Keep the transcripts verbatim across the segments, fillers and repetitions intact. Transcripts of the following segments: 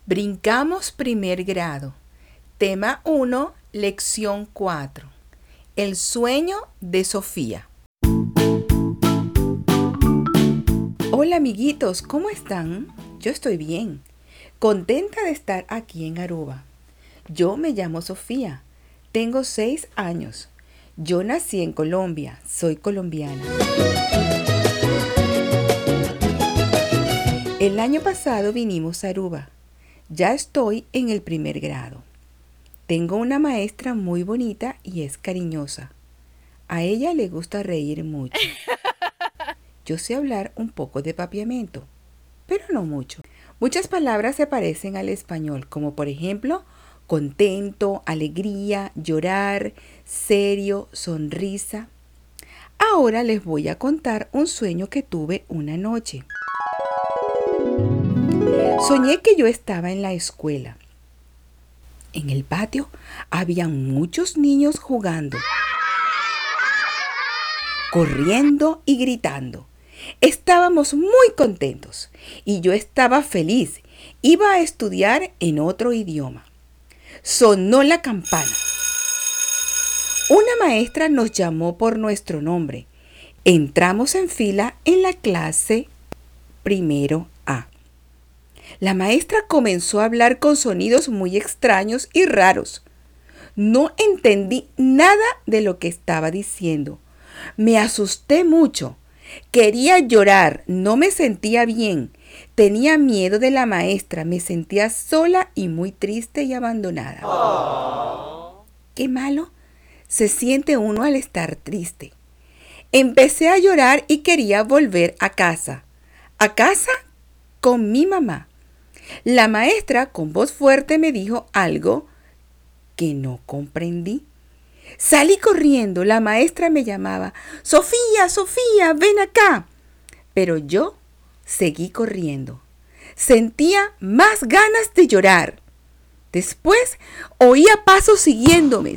Brincamos primer grado. Tema uno, lección cuatro. El sueño de Sofía. Hola amiguitos, ¿cómo están? Yo estoy bien, contenta de estar aquí en Aruba. Yo me llamo Sofía, tengo seis años. Yo nací en Colombia, soy colombiana. El año pasado vinimos a Aruba. Ya estoy en el primer grado. Tengo una maestra muy bonita y es cariñosa. A ella le gusta reír mucho. Yo sé hablar un poco de papiamento, pero no mucho. Muchas palabras se parecen al español, como por ejemplo, contento, alegría, llorar, serio, sonrisa. Ahora les voy a contar un sueño que tuve una noche. Soñé que yo estaba en la escuela. En el patio había muchos niños jugando, corriendo y gritando. Estábamos muy contentos y yo estaba feliz. Iba a estudiar en otro idioma. Sonó la campana. Una maestra nos llamó por nuestro nombre. Entramos en fila en la clase primero A. La maestra comenzó a hablar con sonidos muy extraños y raros. No entendí nada de lo que estaba diciendo. Me asusté mucho. Quería llorar, no me sentía bien. Tenía miedo de la maestra, me sentía sola y muy triste y abandonada. Oh. Qué malo se siente uno al estar triste. Empecé a llorar y quería volver a casa. A casa con mi mamá. La maestra con voz fuerte me dijo algo que no comprendí. Salí corriendo, la maestra me llamaba, Sofía, Sofía, ven acá. Pero yo seguí corriendo. Sentía más ganas de llorar. Después oía pasos siguiéndome.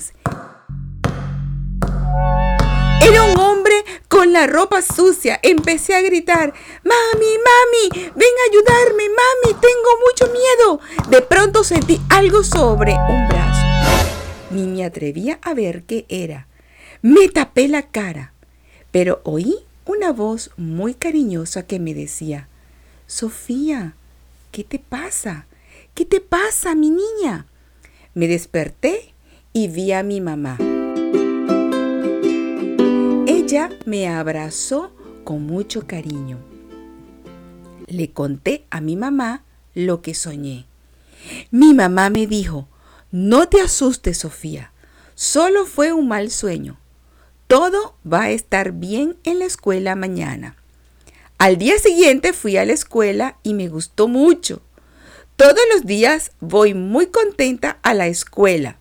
Era un hombre con la ropa sucia. Empecé a gritar, mami, mami, ven a ayudarme, mami, tengo mucho miedo. De pronto sentí algo sobre un brazo. Ni me atrevía a ver qué era. Me tapé la cara, pero oí una voz muy cariñosa que me decía, Sofía, ¿qué te pasa? ¿Qué te pasa, mi niña? Me desperté y vi a mi mamá. Ella me abrazó con mucho cariño. Le conté a mi mamá lo que soñé. Mi mamá me dijo, no te asustes, Sofía, solo fue un mal sueño. Todo va a estar bien en la escuela mañana. Al día siguiente fui a la escuela y me gustó mucho. Todos los días voy muy contenta a la escuela.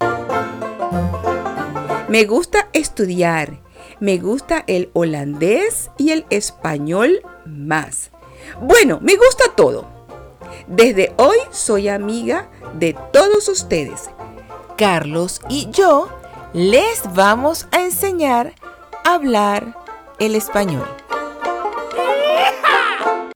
Me gusta estudiar. Me gusta el holandés y el español más. Bueno, me gusta todo. Desde hoy soy amiga de todos ustedes. Carlos y yo les vamos a enseñar a hablar el español.